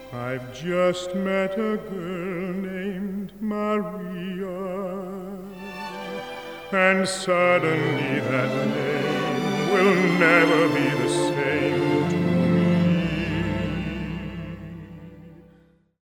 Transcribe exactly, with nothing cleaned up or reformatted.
I've just met a girl named Maria, and suddenly that name will never be the same.